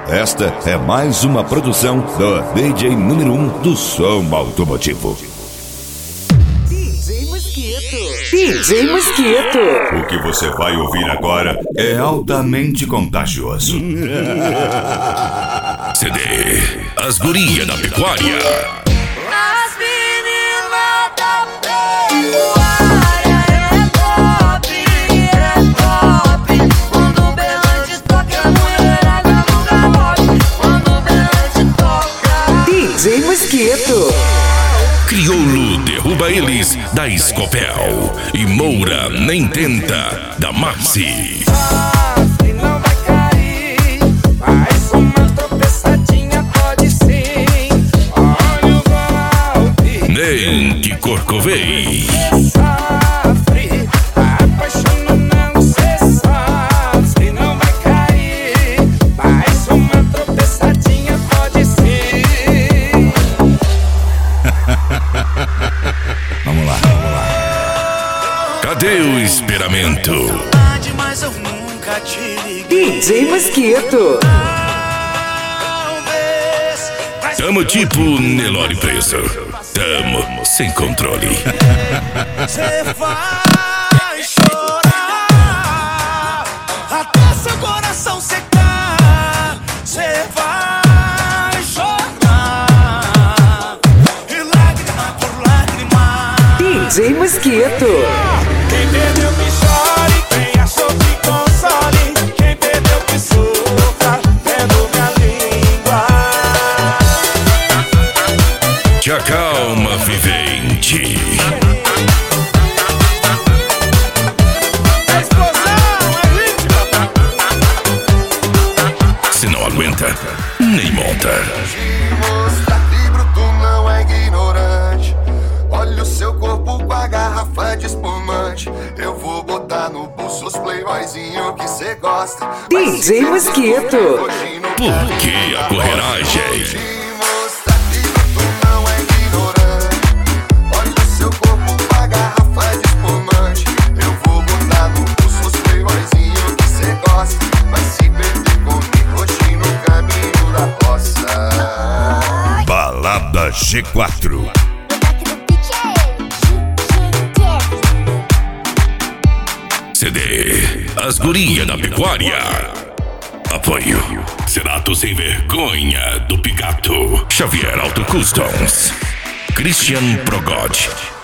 Esta é mais uma produção do DJ número 1 do som automotivo. DJ Mosquito. DJ Mosquito. O que você vai ouvir agora é altamente contagioso. CD As Gurias da Pecuária. As meninas da pecuária é top. Quando o berrante toca, a mulherada no galope. Quando o berrante toca. DJ Mosquito. Crioulo derruba eles da Escopel. E Moura nem tenta da Maxi. Sofre, não vai cair. Mais uma tropeçadinha pode sim. Olha o golpe. Nem que corcovei. Sofre, apaixona não se sofre. Não vai cair. Mais uma tropeçadinha pode sim. Vamos lá. Cadê o esperamento? Mas eu nunca te liguei. DJ Mosquito. Talvez vai Tamo tipo Nelore preso. Tamo sem controle. Você vai chorar até seu coração secar. Você vai chorar e lágrima por lágrima. DJ Mosquito. Quem perdeu que chore, quem achou que console. Quem perdeu que sofra, vendo minha língua. Te acalma, vivente. A explosão é ritmo. Se não aguenta, nem monta. Mostra que bruto não é ignorante. Olha o seu corpo com a garrafa de espumante. Eu vou botar no bolso os playboyzinho que cê gosta. DJ Mosquito. Por que a correnagem? Mostra que bruto não é ignorante. Olha o seu corpo com a garrafa de espumante. Eu vou botar no bolso os playboyzinho que cê gosta. Vai se perder comigo hoje no caminho da roça. Balada G4. CD As Gurias da Pecuária. Apoio Cerato Sem Vergonha do Picato. Xavier Auto Customs. Christian Progod.